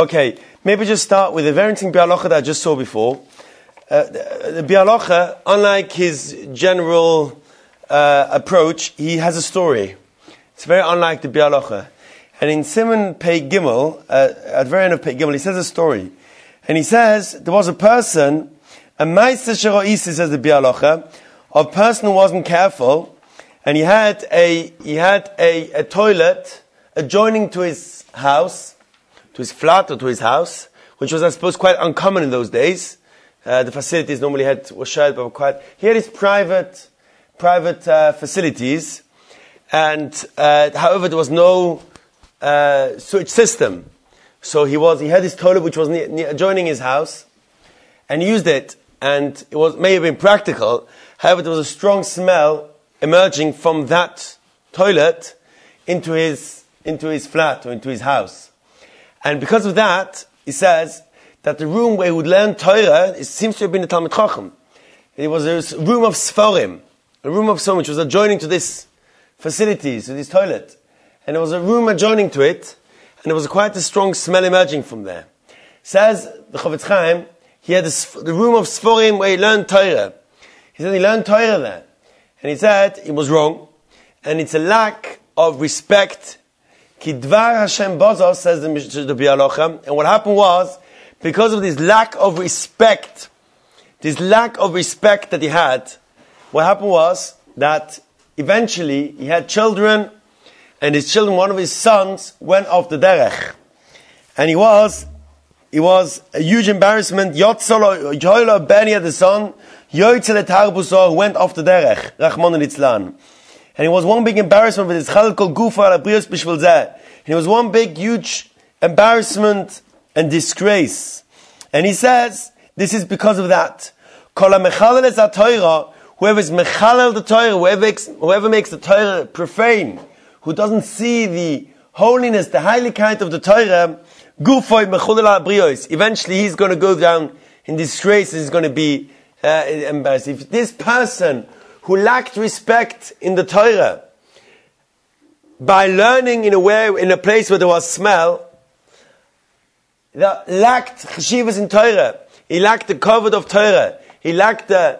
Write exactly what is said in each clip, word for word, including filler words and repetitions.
Okay, maybe just start with a very interesting Bialocha that I just saw before. Uh, the, the Bialocha, unlike his general uh, approach, he has a story. It's very unlike the Bialocha. And in Simon Pei Gimel, uh, at the very end of Pei Gimel, he says a story. And he says, there was a person, a Meister Sheroisi, says the Bialocha, a person who wasn't careful, and he had a, he had a, a toilet adjoining to his house, to his flat or to his house, which was, I suppose, quite uncommon in those days. Uh, the facilities normally had, were shared, but were quite, he had his private, private, uh, facilities, and, uh, however, there was no, uh, sewage system. So he was, he had his toilet which was near, near, adjoining his house, and he used it, and it was, may have been practical, however, there was a strong smell emerging from that toilet into his, into his flat or into his house. And because of that, he says that the room where he would learn Torah, it seems to have been the Talmud Chacham. It was a room of Sforim, a room of Sforim which was adjoining to this facilities, to this toilet. And there was a room adjoining to it, and there was quite a strong smell emerging from there. Says the Chofetz Chaim, he had the, the room of Sforim where he learned Torah. He said he learned Torah there. And he said it was wrong, and it's a lack of respect. Ki dvar Hashem bozo, says the, the Bialocha. And what happened was, because of this lack of respect, this lack of respect that he had, what happened was that eventually he had children, and his children, one of his sons, went off the derech. And he was, he was a huge embarrassment. Yotzolo, Yoilo Ben, he had the son, Yoitzele Tarbuso, who went off the derech, Rachmon Litzlan. And it was one big embarrassment with his Chal Kol Gufa Al Abrios Bishvil Zeh. And it was one big, huge embarrassment and disgrace. And he says, this is because of that. Kol HaMechalel Es HaTorah, whoever is Mechalel the Torah, whoever makes, whoever makes the Torah profane, who doesn't see the holiness, the heiligkeit of the Torah, Gufoi Mechulel Al Abrios. Eventually he's going to go down in disgrace, he's going to be uh, embarrassed. If this person who lacked respect in the Torah, by learning in a way, in a place where there was smell, that lacked cheshivas in Torah, he lacked the kavod of Torah, he lacked the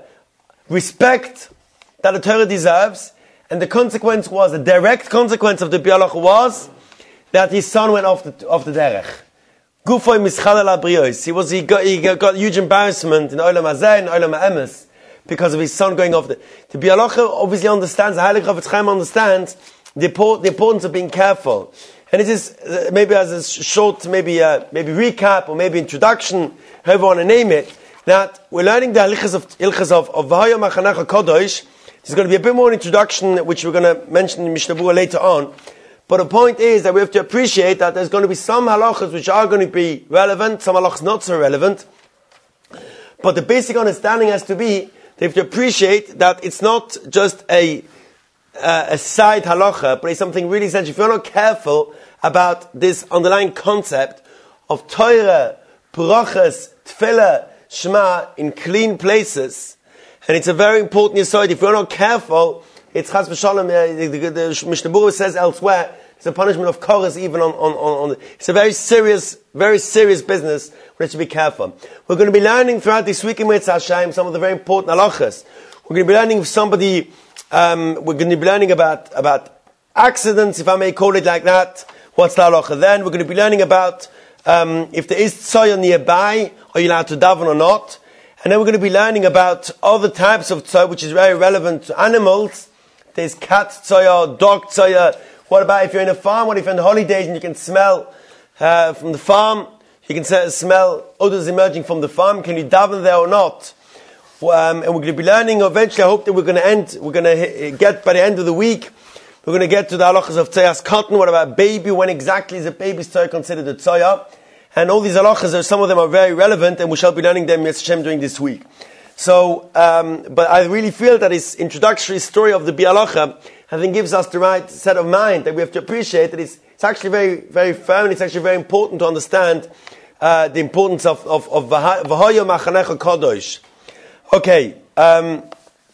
respect that the Torah deserves, and the consequence was, the direct consequence of the Bialocha was, that his son went off the, off the derech. Gufoi mischal al abrios. He was, he got, he got huge embarrassment in Olam Hazeh, in Olam Ha'emes, because of his son going off the... The Bialocha obviously understands, the Heilig Chofetz Chaim understands the, the importance of being careful. And it is uh, maybe as a short, maybe uh, maybe recap, or maybe introduction, however you want to name it, that we're learning the Hilchos of Hilchos of of V'haya Machanech HaKadosh. There's going to be a bit more introduction, which we're going to mention in Mishnah Berurah later on. But the point is that we have to appreciate that there's going to be some halachas which are going to be relevant, some halachas not so relevant. But the basic understanding has to be, they have to appreciate that it's not just a uh, a side halacha, but it's something really essential. If you're not careful about this underlying concept of Torah, Parachas, Tefillah, Shema in clean places, and it's a very important yesod. If you're not careful, it's chas v'shalom. Uh, the, the, the Mishnah Berurah says elsewhere, it's a punishment of chorus even on, on, on, on the, it's a very serious, very serious business. We have to be careful. We're going to be learning throughout this week in Mitzvah Hashem some of the very important halachas. We're going to be learning with somebody, um, we're going to be learning about, about accidents, if I may call it like that. What's the halacha then? We're going to be learning about, um, if there is tzoya nearby, are you allowed to daven or not? And then we're going to be learning about other types of tzoya, which is very relevant to animals. There's cat tzoya, dog tzoya. What about if you're in a farm? What if you're on holidays and you can smell uh, from the farm? You can smell odors emerging from the farm. Can you daven there or not? Um, and we're going to be learning eventually. I hope that we're going to end. We're going to get by the end of the week. We're going to get to the halachas of tzayas cotton. What about baby? When exactly is a baby's tzoya considered a tzoya? And all these halachas, some of them are very relevant, and we shall be learning them Yetz Hashem during this week. So, um, but I really feel that this introductory story of the Bialocha, I think, gives us the right set of mind that we have to appreciate that it's, it's actually very, very firm, and it's actually very important to understand uh, the importance of of of V'haya Machanech HaKadosh. Okay, um,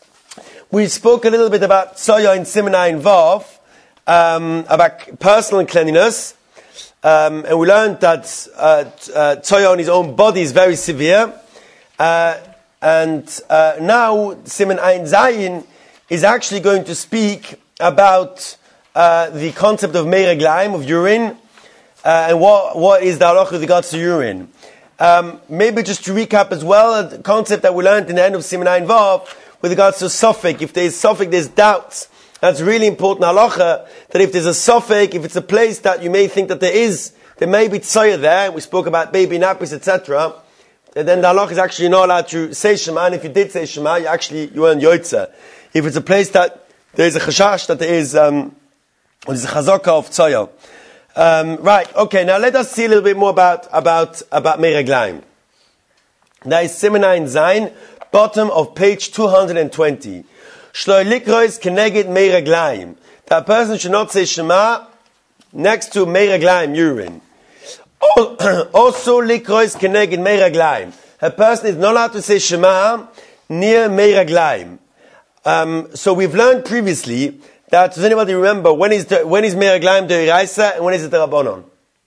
we spoke a little bit about Tzoya in Siman Ayin Vav, um, about personal cleanliness. Um, and we learned that uh, uh, Tzoya on his own body is very severe. Uh, and uh, now Siman Ayin Zayin is actually going to speak about uh, the concept of Mei Reglaim, of urine, uh, and what, what is the halacha with regards to urine. Um, maybe just to recap as well, the concept that we learned in the end of Siman Ayin Vav, with regards to Sofek. If there is Sofek, there's doubts. That's really important halacha, that if there's a Sofek, if it's a place that you may think that there is, there may be Tzoya there, we spoke about baby nappies, et cetera, and then the halacha is actually not allowed to say Shema, and if you did say Shema, you actually, you earn Yoitza. If it's a place that there is a chashash, that there is, um, there's a chazaka of Tzoya. Um, right, okay, now let us see a little bit more about, about, about Mei Reglaim. That is Siman Ayin Zayin, bottom of page two hundred twenty. Shloi likrois keneged Mei Reglaim. That person should not say Shema next to Mei Reglaim, urine. Also likrois keneged Mei Reglaim. A person is not allowed to say Shema near Mei Reglaim. Um, so we've learned previously that, does anybody remember, when is, the, when is Mei Reglaim Deiraisa and when is it the Rabbanon?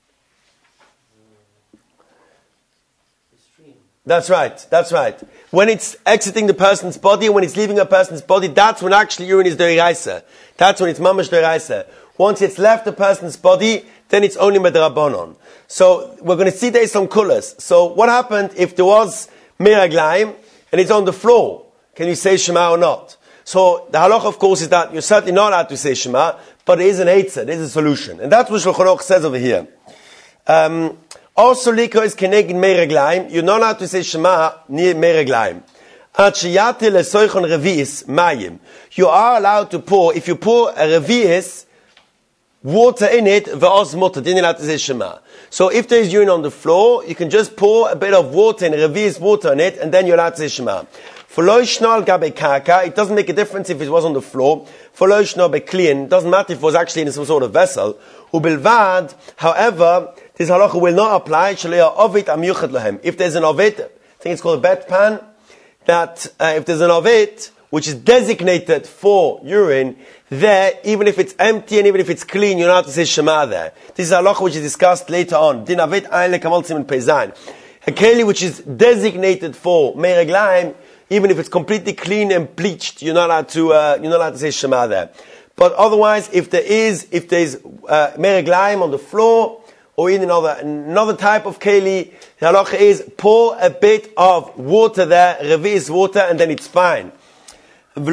That's right, that's right. When it's exiting the person's body, when it's leaving a person's body, that's when actually urine is Deiraisa. That's when it's Mamash Deiraisa. Once it's left the person's body, then it's only Medrabanon. So we're going to see there's some colors. So what happened if there was Mei Reglaim and it's on the floor? Can you say Shema or not? So the halach, of course, is that you're certainly not allowed to say Shema, but there is an eitzah, there is a solution. And that's what Shulchan Aruch says over here. Um, Also, liko is keneged Mei Reglaim. You're not allowed to say Shema near Mei Reglaim. Ad sheyate lesoichon revi'is mayim. You are allowed to pour, if you pour a revi'is, water in it, ve'os mutter, then you're allowed to say Shema. So if there is urine on the floor, you can just pour a bit of water in, revi'is water in it, and then you're allowed to say Shema. Foloi shnal gabe kaka, it doesn't make a difference if it was on the floor. Foloi shnal beklien, it doesn't matter if it was actually in some sort of vessel. Ubilvad, however, this halacha will not apply. If there's an ovid, I think it's called a bedpan, that uh, if there's an ovid which is designated for urine, there, even if it's empty and even if it's clean, you're not allowed to say Shema there. This is a halacha which is discussed later on. Din ovid ayin lekamal siman peizayin. A keli which is designated for Mei Reglaim, even if it's completely clean and bleached, you're not allowed to uh, you're not allowed to say Shema there. But otherwise, if there is if there's uh, Mei Reglaim on the floor, or in another, another type of keli, the halacha is pour a bit of water there, revi'is water, and then it's fine. It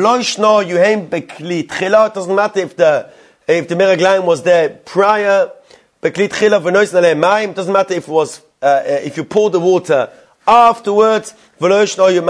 doesn't matter if the, if the Mei Reglaim was there prior, it doesn't matter if it was, uh, if you pour the water afterwards, and it doesn't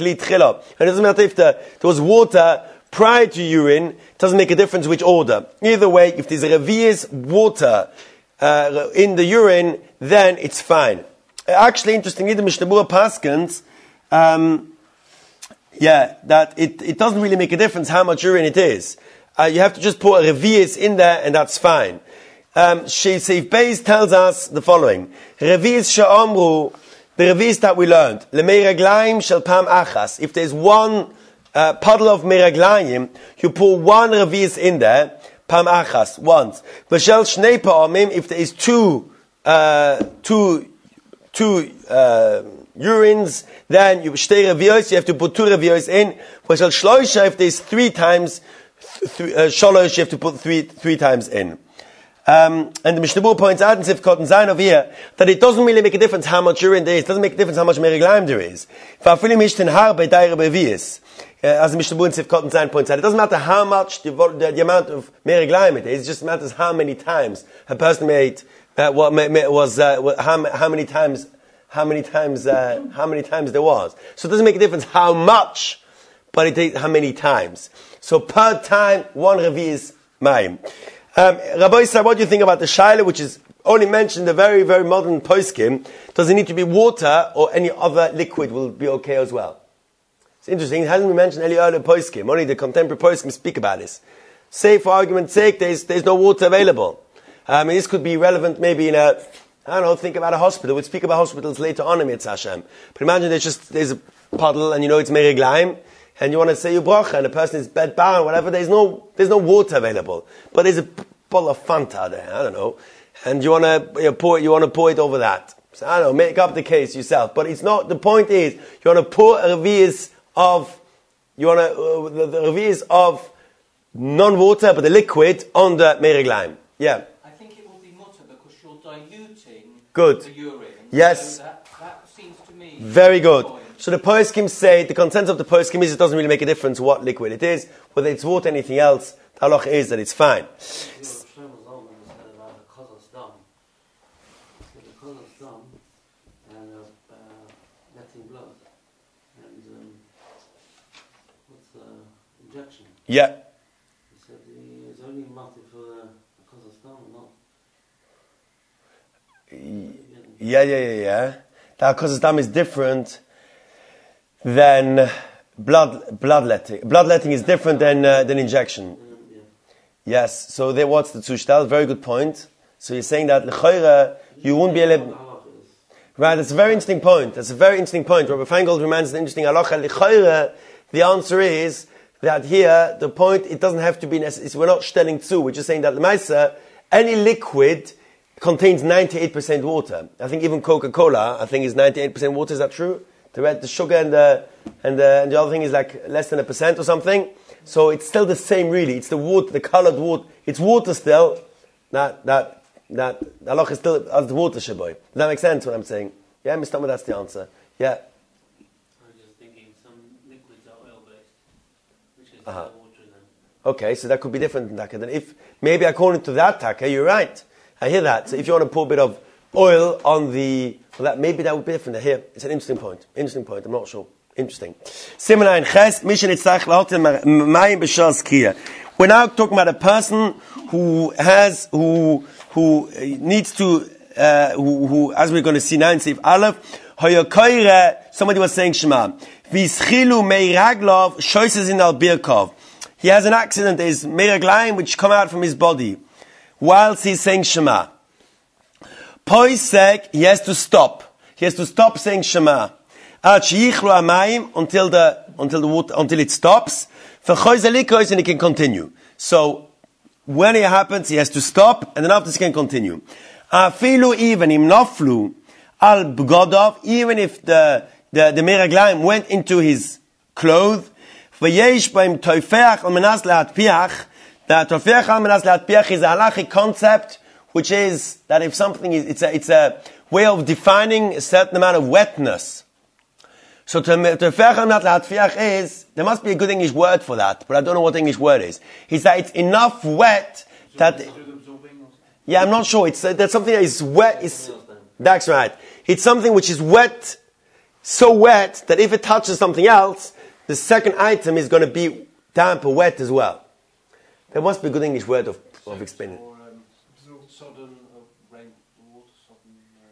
matter if the, there was water prior to urine, it doesn't make a difference which order. Either way, if there's a revi'is water, Uh, in the urine, then it's fine. Actually, interestingly, the Mishnah Berurah paskins, um, yeah, that it, it doesn't really make a difference how much urine it is. Uh, you have to just pour a revi'is in there, and that's fine. Um, Seif Beis tells us the following: Revi'is she'amru, the revi'is that we learned, le'mei reglaim shel pam achas. If there's one uh, puddle of mei reglaim, you pour one revi'is in there. Pam achas, once. V'shel shnei pa'amim, if there is two, uh, two, two, uh, urines, then you shtei revi'os, you have to put two revi'os in. V'shel shloisha, if there is three times, th- uh, sholosh, you have to put three, three times in. Um, and the Mishnah Berurah points out in Sifkot and Zayin over here, that it doesn't really make a difference how much urine there is. It doesn't make a difference how much Mei Reglaim there is. V'afilim ishten har b'dai revi'is. Uh, as the Mishnah Berurah in Sifkot and Zayin points out, it doesn't matter how much the, the, the amount of Mei Reglaim it is, it just matters how many times a person made, uh, what may, may, was, uh, how, how many times, how many times, uh, how many times there was. So it doesn't make a difference how much, but it is how many times. So per time, one revi is mayim. Um, Rabbi Yisrael, what do you think about the shaila, which is only mentioned in the very, very modern poskim? Does it need to be water or any other liquid will be okay as well? It's interesting, it hasn't been mentioned any earlier poskim. Only the contemporary poskim speak about this. Say, for argument's sake, there's, there's no water available. I mean, this could be relevant maybe in a, I don't know, think about a hospital. We'll speak about hospitals later on in Mitzvah Hashem. But imagine there's just, there's a puddle and you know it's Mei Reglaim, and you want to say your bracha, and the person is bed bound, whatever, there's no, there's no water available. But there's a bottle of Fanta there, I don't know. and you want to you know, pour it, you want to pour it over that. So, I don't know, make up the case yourself. But it's not, the point is, you want to pour a revius of, you want to, uh, the, the revius of non-water, but the liquid on the mereglaim. Yeah. I think it will be mutter because you're diluting good. the urine. Yes. So that, that seems to me... Very good. So the poskim say, the consensus of the poskim is it doesn't really make a difference what liquid it is, whether it's water or anything else, the halacha is that it's fine. Yeah. He said it's only matter for Kazakhstan, not. Yeah, yeah, yeah, yeah. That Kazakhstan is different than blood bloodletting. Bloodletting is different than uh, than injection. Yeah. Yes. So there, what's the zushtal? Very good point. So you're saying that l'chayra you won't be able. Right. That's a very interesting point. That's a very interesting point. Rabbi Feingold reminds an interesting halacha. L'chayra, the answer is that here, the point, it doesn't have to be necessary. We're not stelling zu. We're just saying that the Maisa, any liquid contains ninety-eight percent water. I think even Coca-Cola, I think is ninety-eight percent water. Is that true? The red, the sugar and the, and the, and the other thing is like less than a percent or something. So it's still the same really. It's the water, the colored water. It's water still. That, that, that, Allah is still as the water shaboy. Does that make sense what I'm saying? Yeah, Mister Thomas, that's the answer. Yeah. Uh-huh. Okay, so that could be different than taka. Then if maybe according to that taka, you're right. I hear that. So if you want to pour a bit of oil on the, well, that maybe that would be different. Here, it's an interesting point. Interesting point. I'm not sure. Interesting. We're now talking about a person who has who who needs to uh, who, who as we're going to see now in Seif Aleph, somebody was saying Shema. He has an accident, his meiraglayim, which come out from his body, whilst he's saying Shema. Poisek, he has to stop. He has to stop saying Shema. Until the, until the water, until it stops. And he can continue. So, when it happens, he has to stop, and then after he can continue. Even im naflu al bgodov, even if the The, the meraglaim went into his clothes. V'yesh b'im toifeach al menas le'atpiach. The toifeach al menas le'atpiach is a halachic concept, which is that if something is, it's a, it's a way of defining a certain amount of wetness. So toifeach al menas le'atpiach is, there must be a good English word for that, but I don't know what the English word is. It's that it's enough wet that, yeah, I'm not sure. It's, uh, that's something that is wet, is, that's right. It's something which is wet, so wet that if it touches something else, the second item is going to be damp or wet as well. There must be a good English word of, of explaining. Or, um, sudden, uh, rain, water, sudden, um...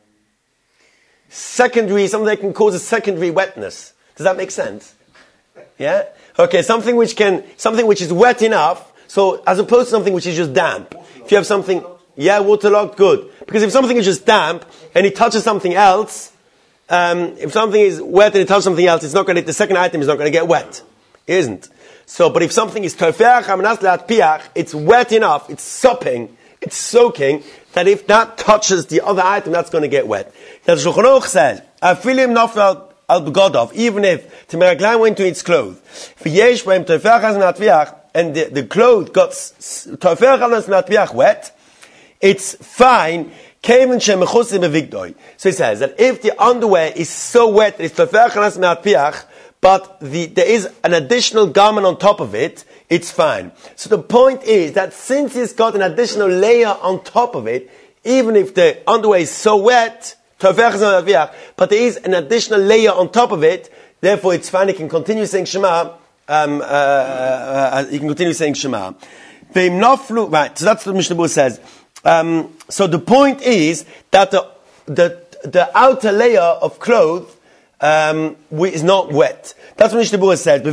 Secondary, something that can cause a secondary wetness. Does that make sense? Yeah? Okay, something which can, something which is wet enough, so as opposed to something which is just damp. If you have something, yeah, waterlogged, good. Because if something is just damp, and it touches something else, Um, if something is wet and it touches something else, it's not going to, the second item is not going to get wet. It isn't. So, but if something is tofeach hamanas le'atpiach, it's wet enough, it's sopping, it's soaking, that if that touches the other item, that's going to get wet. The Shulchan Aruch says, afilim nafel al b'godov, even if the meraglaim went to its clothes, v'yesh b'im tofeach hamanas le'atpiach, and the, the clothes got tofeach hamanas le'atpiach wet, it's fine. So he says that if the underwear is so wet that it's but the, there is an additional garment on top of it, it's fine. So the point is that since it's got an additional layer on top of it, even if the underwear is so wet, but there is an additional layer on top of it, therefore it's fine, he can continue saying Shema, um, uh, uh, he can continue saying Shema. Right, so that's what Mishnah Berurah says. Um, so the point is that the the, the outer layer of clothes um, is not wet. That's what Mishnah Berurah said.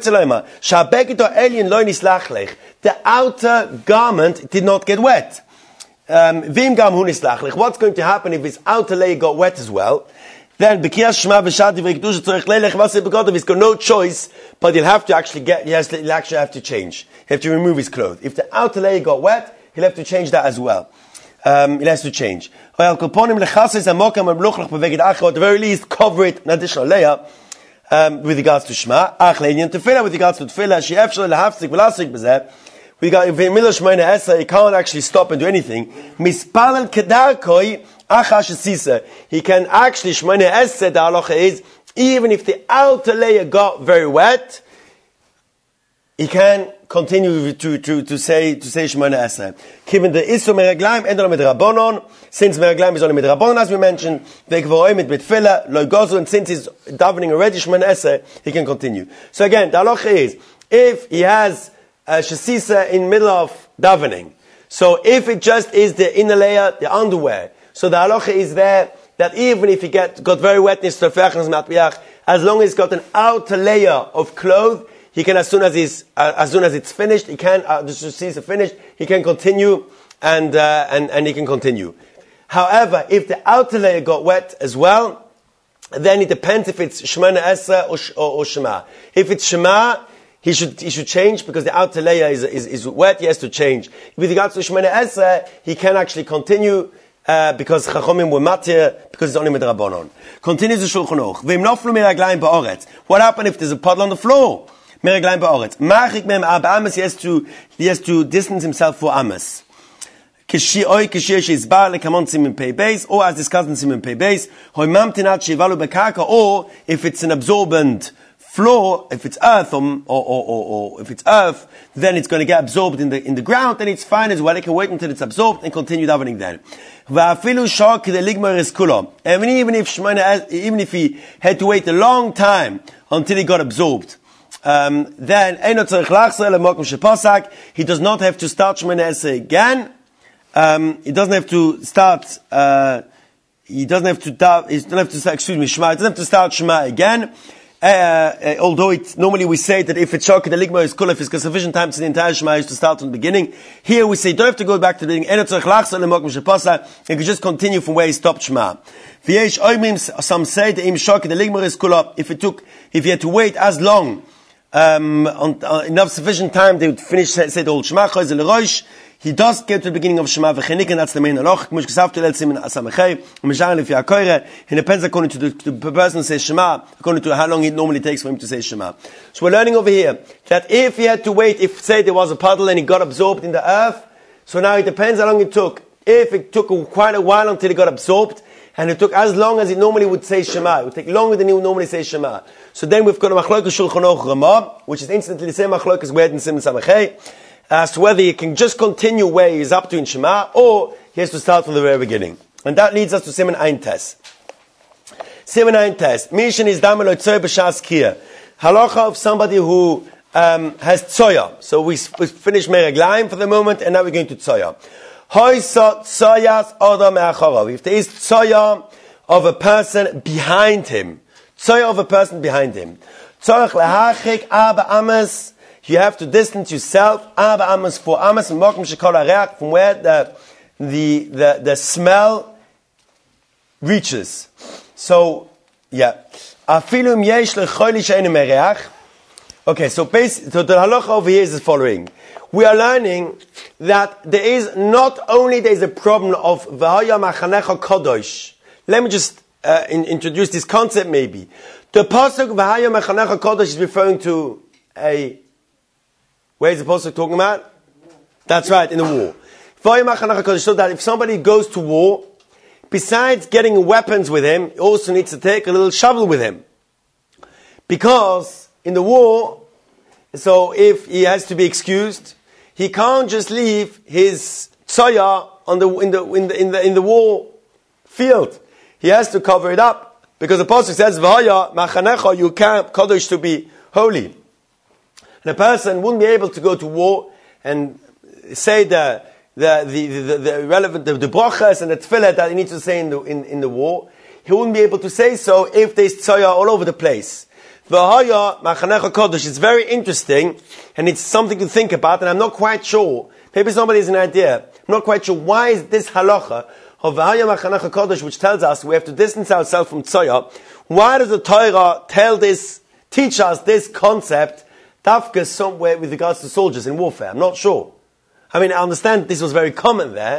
The outer garment did not get wet. Um, what's going to happen if his outer layer got wet as well? Then he's got no choice, but he'll have to actually get. He has to, he'll actually have to change. He have to remove his clothes. If the outer layer got wet, he'll have to change that as well. Um, it has to change. At the very least, cover it an additional layer um, with regards to Shema. With regards to Tefillah, we got if in middle Shemona Esrei, he can't actually stop and do anything. Mispalel kedarkoi achash sisa. He can actually Shemona Esrei. The halacha is even if the outer layer got very wet, he can continue to to to say to say Shemona Esrei. Given the isu meraglaim and mit rabbonon, since meraglaim is only mit rabbonon as we mentioned, vekvoim mit tefillah lo gozu, and since he's davening already Shemona Esrei, he can continue. So again, the halacha is if he has Uh, shesisa in middle of davening. So if it just is the inner layer, the underwear, so the halacha is there that even if he get got very wet, as long as he's got an outer layer of clothes, he can as soon as he's uh, as soon as it's finished, he can uh, the shesisa finished, he can continue and uh, and and he can continue. However, if the outer layer got wet as well, then it depends if it's Shemona Esrei or, or, or Shema. If it's Shema, He should he should change because the outer layer is is, is wet. He has to change. With regards to Shemona Esrei, he can actually continue uh, because Chachomim were matir because it's only midrabanon. Continues the Shulchan Aruch. V'im noflu meraglayim ba'oretz. What happened if there's a puddle on the floor? Meraglayim ba'oretz. Machik mem ab amas. He has to he has to distance himself for amas. Kishi oy kishi shizbar lekamon simin pei beis, or as discussed in simin pei beis, hoy mamtinat shivalu bekaka, or if it's an absorbent floor, if it's earth, or, or, or, or if it's earth, then it's going to get absorbed in the in the ground, then it's fine as well. It can wait until it's absorbed and continue davening then. And even if even if he had to wait a long time until he got absorbed, um, then he does not have to start Shemona Esrei again. Um, he doesn't have to start. Uh, he doesn't have to. He doesn't have to. Excuse me, Shema. He doesn't have to start Shema again. Uh, uh, although it, normally we say that if it's shok, the ligma is kul, if it's got sufficient time to the entire Shema is to start from the beginning. Here we say, you don't have to go back to the beginning. You can just continue from where he stopped Shema. Some say that im shok, the ligma is kul, if it took, if he had to wait as long, um, on, uh, enough sufficient time, they would finish, say, say the whole Shema, he does get to the beginning of Shema v'chenik, and that's the main halach. It depends according to the, to the person who says Shema, according to how long it normally takes for him to say Shema. So we're learning over here that if he had to wait, if say there was a puddle and he got absorbed in the earth, so now it depends how long it took. If it took quite a while until he got absorbed, and it took as long as he normally would say Shema, it would take longer than he would normally say Shema. So then we've got a machlokas Shulchan Aruch Ramah, which is instantly the same machlokas we had in Siman Samachay, as to whether he can just continue where he is up to in Shema, or he has to start from the very beginning. And that leads us to Siman Ein Tes. Siman Ein Tes. Mishin is damelo tzoy b'shas kiyah. Halacha of somebody who um, has tzoya. So we, we finished meraglayim for the moment, and now we're going to tzoya. Hoysot tzoyas odam me'acharav. If there is tzoya of a person behind him, tzoya of a person behind him, tzorach lehachik arba amas. You have to distance yourself arba amas for amas and mokum shekol hareach, from where the the the the smell reaches. So yeah, afilu im yesh lechoili she'enu mereach. Okay, so basically, so the halacha over here is the following: we are learning that there is not only there is a problem of v'haya machanecha kodosh. Let me just uh, in, introduce this concept. Maybe the pasuk v'haya machanecha kodosh is referring to a. Where is the pasuk talking about? That's right, in the war. So that if somebody goes to war, besides getting weapons with him, he also needs to take a little shovel with him. Because in the war, so if he has to be excused, he can't just leave his tzoya on the in the in the in the in the war field. He has to cover it up because the pasuk says, "V'haya machanecha," you can't kodesh to be holy. And a person wouldn't be able to go to war and say the the the the, the relevant the, the brachas and the tefillah that he needs to say in the in, in the war. He wouldn't be able to say so if there's tzoya all over the place. V'haya machanecha kodesh. It's very interesting and it's something to think about. And I'm not quite sure. Maybe somebody has an idea. I'm not quite sure why is this halacha of v'haya machanecha kodesh, which tells us we have to distance ourselves from tzoya. Why does the Torah tell this, teach us this concept? Tafka somewhere with regards to soldiers in warfare. I'm not sure. I mean, I understand this was very common there,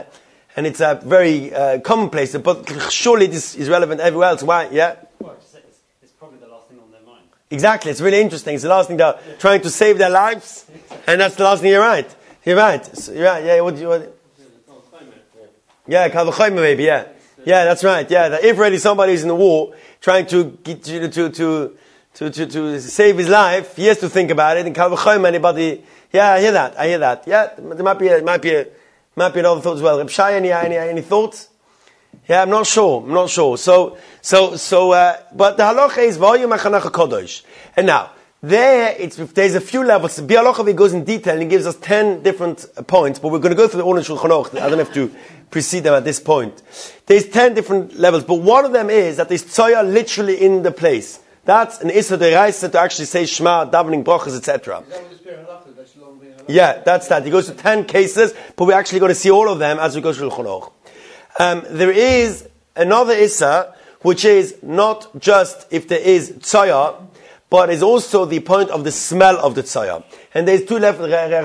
and it's a very uh, commonplace, but surely this is relevant everywhere else. Why? Yeah? Well, it's, it's, it's probably the last thing on their mind. Exactly, it's really interesting. It's the last thing they're trying to save their lives, and that's the last thing. You're right. You're right. So, you're right. Yeah, what do you what? Yeah, Kal V'chomer maybe, yeah. Yeah, that's right. Yeah, that if really somebody's in the war trying to get to to to to to, to save his life, he has to think about it. And Kal V'chomer, anybody? Yeah, I hear that. I hear that. Yeah, there might be a, might be a, might be another thought as well. Reb Shai, any any any thoughts? Yeah, I'm not sure. I'm not sure. So so so. Uh, but the halacha is v'hoyu machanach kodosh. And now there, it's there's a few levels. The Bialocha goes in detail and he gives us ten different uh, points. But we're going to go through the order in Shulchan Aruch. I don't have to precede them at this point. There's ten different levels, but one of them is that there's tzoya literally in the place. That's an issa deraisa to actually say Shema, davening, brachas, et cetera. Yeah, that's that. He goes to ten cases, but we're actually going to see all of them as we go through Shulchan Aruch. Um, there is another issa, which is not just if there is tzoya, but is also the point of the smell of the tzoya. And there's two levels.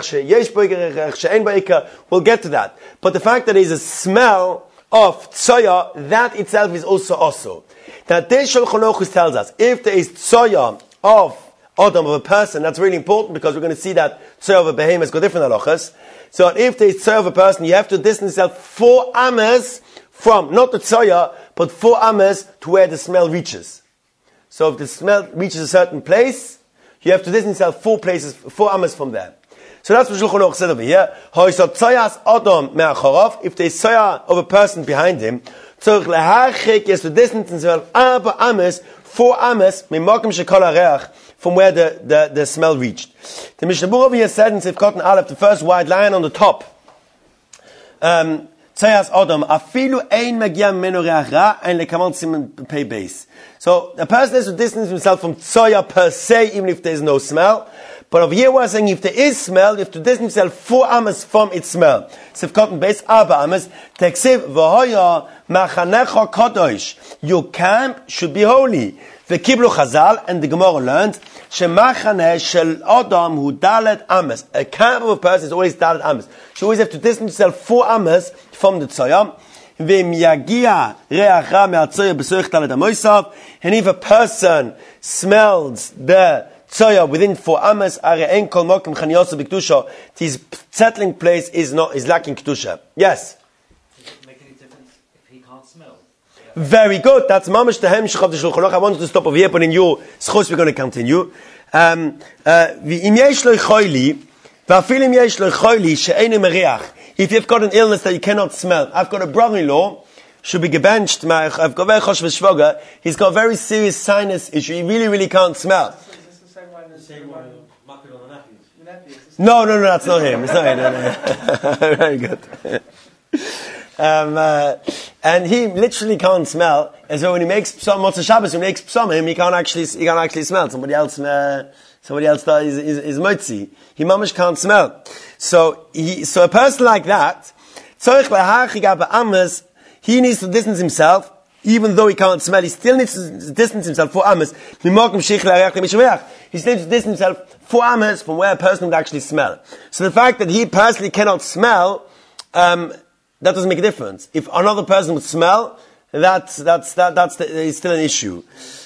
We'll get to that. But the fact that there is a smell of tzoya, that itself is also also. That this Shulchan Aruch tells us, if there is tzoya of Adam, of a person, that's really important because we're going to see that tzoya of a behemoth has got different halachas. So if there is tzoya of a person, you have to distance yourself four amas from, not the tzoya, but four amas to where the smell reaches. So if the smell reaches a certain place, you have to distance yourself four places, four amas from there. So that's what Shulchan Aruch said over here. If there's tzoya of a person behind him, he has to distance himself arba amas, four amas, from where the, the, the smell reached. The Mishnah Berurah over here said in Sivkot Aleph, the first white line on the top, um, Tzayas Adam, afilu ein magiam meno reach ra, ein lekamon simen pei beis. So, the person has to distance himself from tzoya per se, even if there is no smell. But over here we're saying if there is smell, you have to distance yourself four amas from its smell. Sivkot beis, arba amas, teksiv v'hoya machanecha kadosh. Your camp should be holy. The Kiblu Chazal, and the Gemara learned, Shemachane shel Adam hu dalet amas. A camp of a person is always dalet amas. You always have to distance yourself four amas from the tzoya. V'im yagia reach ra me'atzoya b'soich dalet amoisav. And if a person smells the tzoya within four amas, are ein kol mokim chanyosa b'kedusha, his settling place is not is lacking kedusha. Yes. Does it make any difference if he can't smell? Very good. That's mamash the hemshich of the Shulchan Aruch. I wanted to stop over here, but in your schos we're going to continue. Um, uh, if you've got an illness that you cannot smell, I've got a brother-in-law, should be gebenched. I've got very chosh v'shvoga. He's got a very serious sinus issue. He really, really can't smell. Is this the same one as the one marking on the nappies? No, no, no, that's not him. It's not him. No, no. Very good. Um, uh, and he literally can't smell. And so when he makes psalm, Motzei Shabbos, when he makes psalmim, he can't actually, he can't actually smell. Somebody else, uh, somebody else does, is, is, is motzi. He mamish can't smell. So he, so a person like that, he needs to distance himself, even though he can't smell, he still needs to distance himself four amas. He still needs to distance himself four amas from where a person would actually smell. So the fact that he personally cannot smell, um, that doesn't make a difference. If another person would smell, that's that's that that's the, it's still an issue.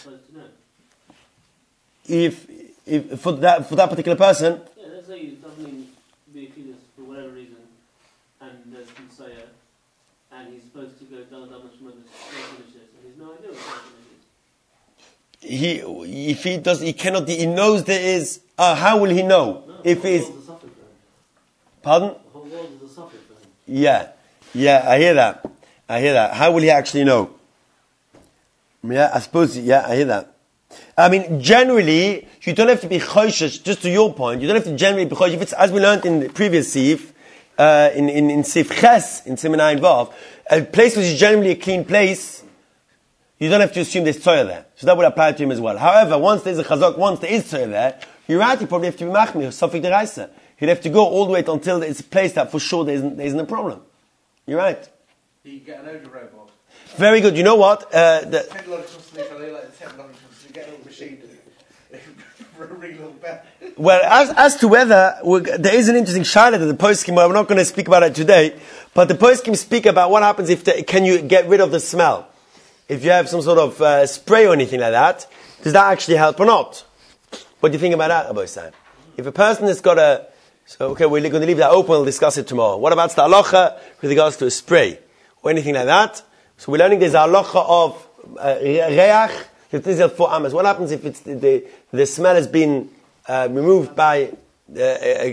If if for that for that particular person, Yeah, let's say he doesn't be a fetus for whatever reason, and there's some tzoya, and he's supposed to go down that much more than finishes, and he's no idea what finishes. he if he does he cannot he knows there is. Uh, how will he know No, if the he's? whole world's a suffix for him. Pardon? The whole world is a suffix for him. Yeah, yeah, I hear that. I hear that. How will he actually know? Yeah, I suppose. Yeah, I hear that. I mean, generally, you don't have to be choishish. Just to your point, you don't have to generally be choishish. If it's as we learned in the previous Sif, uh, in in in Sif Ches in Siman Ayin Vav, a place which is generally a clean place, you don't have to assume there's tzoya there. So that would apply to him as well. However, once there's a chazak, once there is tzoya there, you're right. You probably have to be machmir, sofik deraisa. He'd have to go all the way until it's a place that for sure there isn't, there isn't a problem. You're right. You can get an odor robot. Very good. You know what? Uh, the, Technological solution, I like the technological solution. You get a little machine. Ring a little bell. Well, as, as to whether, we're- there is an interesting shaila that the poskim, we're not going to speak about it today, but the poskim speak about what happens if, the, can you get rid of the smell? If you have some sort of uh, spray or anything like that, does that actually help or not? What do you think about that, Abu Said? If a person has got a, so okay, we're going to leave that open, we'll discuss it tomorrow. What about the halacha with regards to a spray or anything like that? So we're learning there's a halacha of uh, reach, that is for amas. What happens if it's the, the, the smell has been uh, removed by, uh, uh,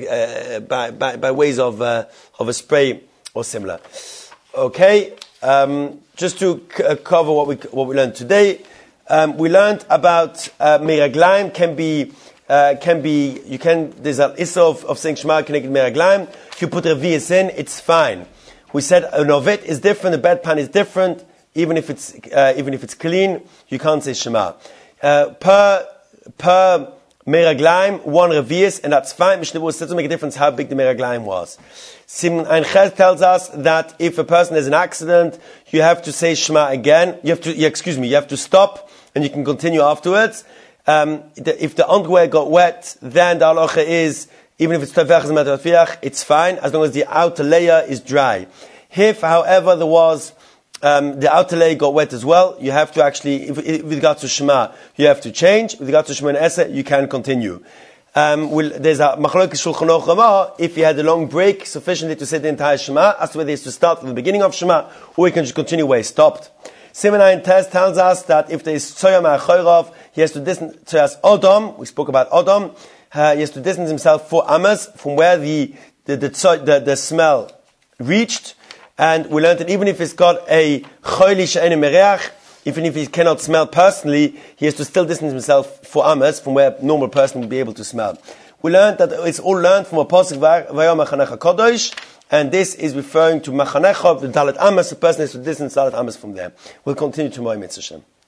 uh, by, by, by ways of, uh, of a spray or similar? Okay, um, just to c- uh, cover what we, what we learned today, um, we learned about, uh, miraglaim can be, uh, can be, you can, there's an issa of, of saying Shema connected miraglaim. If you put revius in, it's fine. We said an ovet is different, a bedpan is different. Even if it's uh, even if it's clean, you can't say Shema. Uh, per per meraglaim, one revius, and that's fine. Mishnah Berurah doesn't make a difference how big the meraglaim was. Simon Ein Ches tells us that if a person has an accident, you have to say Shema again. You have to, yeah, excuse me, you have to stop, and you can continue afterwards. Um, the, if the underwear got wet, then the halacha is, even if it's tefach and metafiach, it's fine, as long as the outer layer is dry. If, however, there was Um, the outer layer got wet as well, you have to actually, if, if, with regards to Shema, you have to change. With regards to Shema and Eseh, you can continue. Um, we'll, there's a machlokes Shulchan Aruch Ramah, if you had a long break, sufficiently to say the entire Shema, as to whether it's to start from the beginning of Shema, or you can just continue where he stopped. Simenayin test tells us that if there is Tzoya Ma'achorav, he has to distance, Tzoyas Odom, we spoke about Odom, uh, he has to distance himself four amas from where the, the, the, the, the smell reached. And we learned that even if he's got a choili she'enim mereach, even if he cannot smell personally, he has to still distance himself for amas from where a normal person would be able to smell. We learned that it's all learned from a pasuk vayom machanecha kodosh, and this is referring to machanecha, the dalet amas. The person has to distance dalet amas from there. We'll continue tomorrow, Mitzvah Shem.